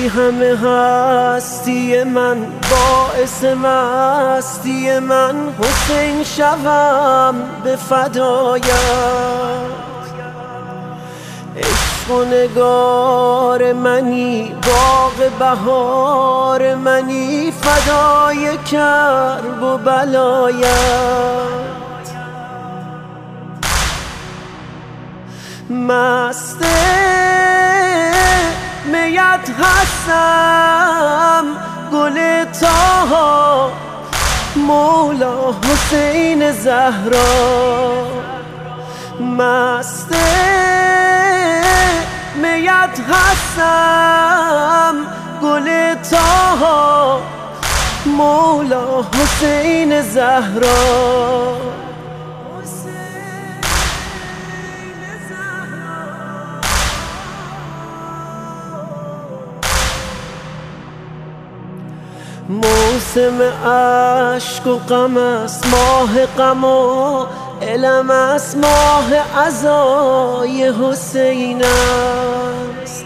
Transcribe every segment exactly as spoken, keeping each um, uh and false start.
همه هستی من، باعث مستی من، حسین شوم به فدایت. عشق و نگار منی، باغ بهار منی، فدای کرب و بلایت. مست میت هستم، گل طاها، مولا حسین زهرا. مست میت هستم، گل طاها، مولا حسین زهرا. موسم عشق و غم است، ماه غم و علم است، ماه عزای حسین است.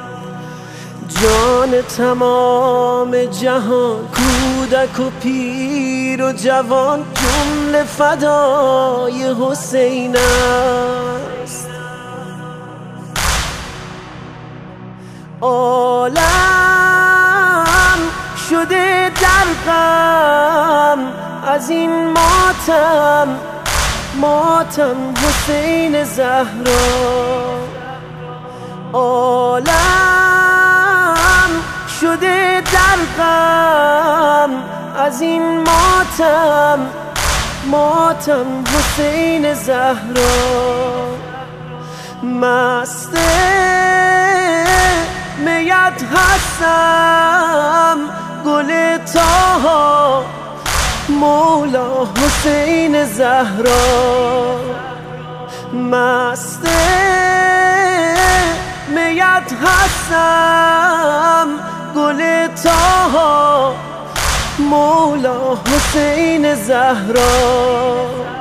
جان تمام جهان، کودک و پیر و جوان، جمله فدای حسین است. عالم شده در غم از این ماتم، ماتم حسین زهرا. عالم شده در غم از این ماتم، ماتم حسین زهرا. مست میت هستم، گل طاها، مولا حسین زهرا. مست میت هستم، گل طاها، مولا حسین زهرا.